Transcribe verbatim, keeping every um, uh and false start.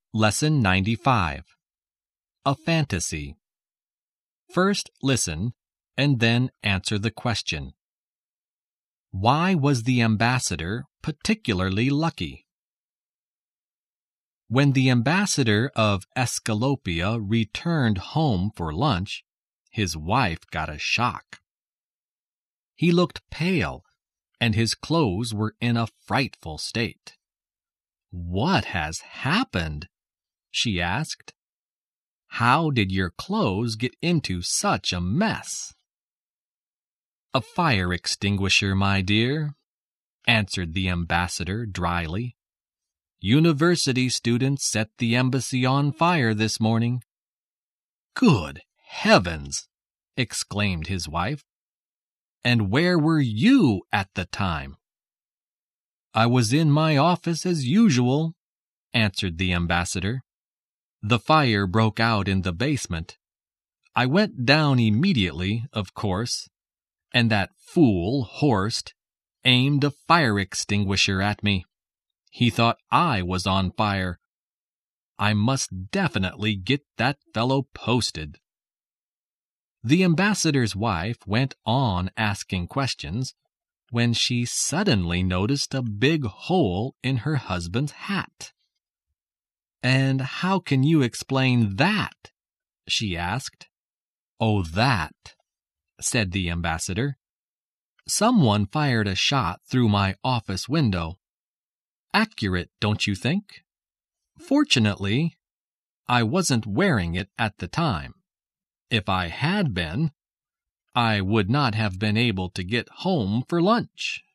Lesson ninety-five. A Fantasy. First listen, and then answer the question. Why was the ambassador particularly lucky? When the ambassador of Aesculapia returned home for lunch, his wife got a shock. He looked pale, and his clothes were in a frightful state. "What has happened?" she asked. "How did your clothes get into such a mess?" "A fire extinguisher, my dear," answered the ambassador dryly. "University students set the embassy on fire this morning." "Good heavens!" exclaimed his wife. "And where were you at the time?" "I was in my office as usual," answered the ambassador. "The fire broke out in the basement. I went down immediately, of course, and that fool Horst aimed a fire extinguisher at me. He thought I was on fire. I must definitely get that fellow posted." The ambassador's wife went on asking questions when she suddenly noticed a big hole in her husband's hat. "And how can you explain that?" she asked. "Oh, that," said the ambassador. "Someone fired a shot through my office window. Accurate, don't you think? Fortunately, I wasn't wearing it at the time. If I had been, I would not have been able to get home for lunch."